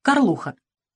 Карлуха.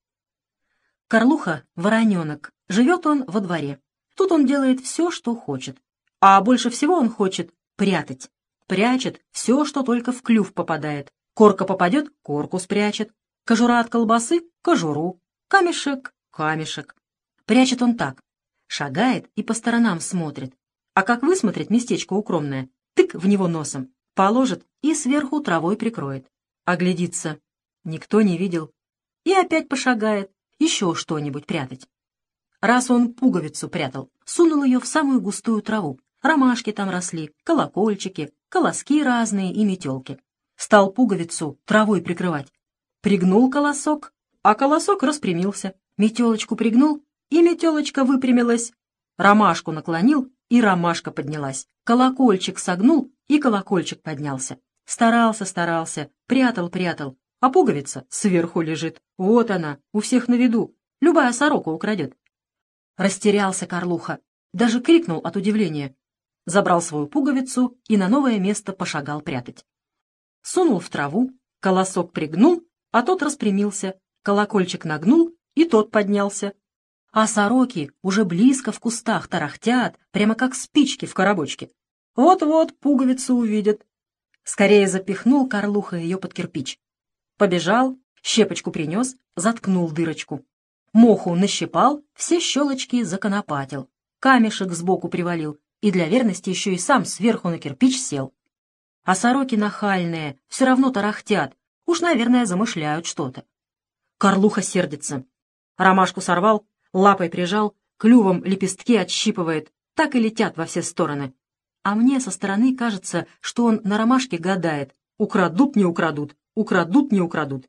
Карлуха — вороненок. Живет он во дворе. Тут он делает все, что хочет. А больше всего он хочет прятать. Прячет все, что только в клюв попадает. Корка попадет — корку спрячет. Кожура от колбасы — кожуру. Камешек — камешек. Прячет он так. Шагает и по сторонам смотрит. А как высмотрит местечко укромное, тык в него носом, положит и сверху травой прикроет. Оглядится. Никто не видел. И опять пошагает, еще что-нибудь прятать. Раз он пуговицу прятал, сунул ее в самую густую траву. Ромашки там росли, колокольчики, колоски разные и метелки. Стал пуговицу травой прикрывать. Пригнул колосок, а колосок распрямился. Метелочку пригнул, и метелочка выпрямилась. Ромашку наклонил, и ромашка поднялась. Колокольчик согнул, и колокольчик поднялся. Старался, прятал, а пуговица сверху лежит. Вот она, у всех на виду. Любая сорока украдет. Растерялся Карлуха, даже крикнул от удивления. Забрал свою пуговицу и на новое место пошагал прятать. Сунул в траву, колосок пригнул, а тот распрямился. Колокольчик нагнул, и тот поднялся. А сороки уже близко в кустах тарахтят, прямо как спички в коробочке. Вот-вот пуговицу увидят. Скорее запихнул Карлуха ее под кирпич. Побежал, щепочку принес, заткнул дырочку. Моху нащипал, все щелочки законопатил. Камешек сбоку привалил и для верности еще и сам сверху на кирпич сел. А сороки нахальные все равно тарахтят, уж, наверное, замышляют что-то. Карлуха сердится. Ромашку сорвал, лапой прижал, клювом лепестки отщипывает, так и летят во все стороны. А мне со стороны кажется, что он на ромашке гадает, украдут, не украдут, украдут, не украдут.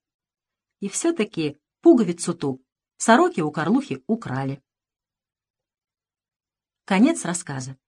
И все-таки пуговицу ту сороки у Карлухи украли. Конец рассказа.